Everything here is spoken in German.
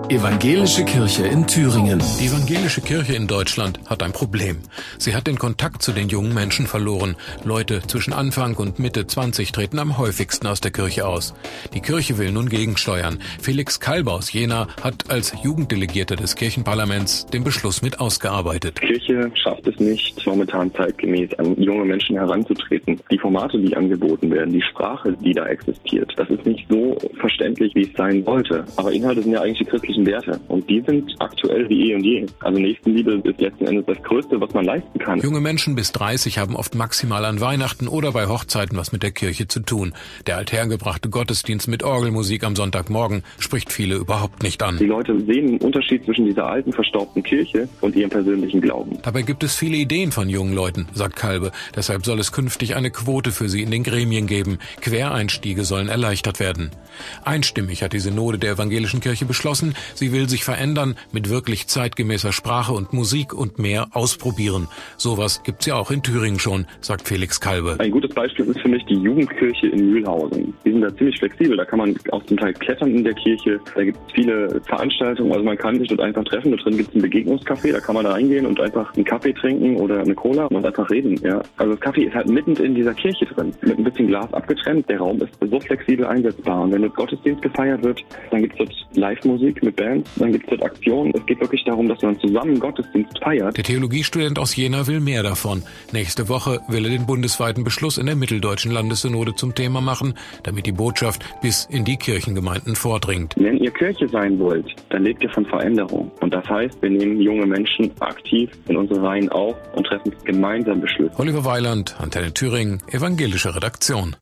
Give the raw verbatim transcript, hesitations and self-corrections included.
Evangelische Kirche in Thüringen. Die evangelische Kirche in Deutschland hat ein Problem. Sie hat den Kontakt zu den jungen Menschen verloren. Leute zwischen Anfang und Mitte zwanzig treten am häufigsten aus der Kirche aus. Die Kirche will nun gegensteuern. Felix Kalbe aus Jena hat als Jugenddelegierter des Kirchenparlaments den Beschluss mit ausgearbeitet. Die Kirche schafft es nicht, momentan zeitgemäß an junge Menschen heranzutreten. Die Formate, die angeboten werden, die Sprache, die da existiert, das ist nicht so verständlich, wie es sein sollte. Aber Inhalte sind ja eigentlich die christlichen Werte und die sind aktuell wie eh und je. Also Nächstenliebe ist letzten Endes das Größte, was man leisten kann. Junge Menschen bis dreißig haben oft maximal an Weihnachten oder bei Hochzeiten was mit der Kirche zu tun. Der althergebrachte Gottesdienst mit Orgelmusik am Sonntagmorgen spricht viele überhaupt nicht an. Die Leute sehen einen Unterschied zwischen dieser alten, verstaubten Kirche und ihrem persönlichen Glauben. Dabei gibt es viele Ideen von jungen Leuten, sagt Kalbe. Deshalb soll es künftig eine Quote für sie in den Gremien geben. Quereinstiege sollen erleichtert werden. Einstimmig hat die Synode der evangelischen Kirche beschlossen, sie will sich verändern, mit wirklich zeitgemäßer Sprache und Musik und mehr ausprobieren. Sowas gibt's ja auch in Thüringen schon, sagt Felix Kalbe. Ein gutes Beispiel ist für mich die Jugendkirche in Mühlhausen. Die sind da ziemlich flexibel, da kann man auch zum Teil klettern in der Kirche, da gibt es viele Veranstaltungen, also man kann sich dort einfach treffen, da drin gibt es ein Begegnungscafé, da kann man da reingehen und einfach einen Kaffee trinken oder eine Cola und einfach reden. Ja. Also das Kaffee ist halt mitten in dieser Kirche drin, mit ein bisschen Glas abgetrennt, der Raum ist so flexibel einsetzbar und wenn dort Gottesdienst gefeiert wird, dann gibt es dort Live-Musik mit Bands, dann gibt es dort Aktionen. Es geht wirklich darum, dass man zusammen Gottesdienst feiert. Der Theologiestudent aus Jena will mehr davon. Nächste Woche will er den bundesweiten Beschluss in der mitteldeutschen Landessynode zum Thema machen, damit die Botschaft bis in die Kirchengemeinden vordringt. Wenn ihr Kirche sein wollt, dann lebt ihr von Veränderung. Und das heißt, wir nehmen junge Menschen aktiv in unsere Reihen auf und treffen gemeinsam Beschlüsse. Oliver Weiland, Antenne Thüringen, evangelische Redaktion.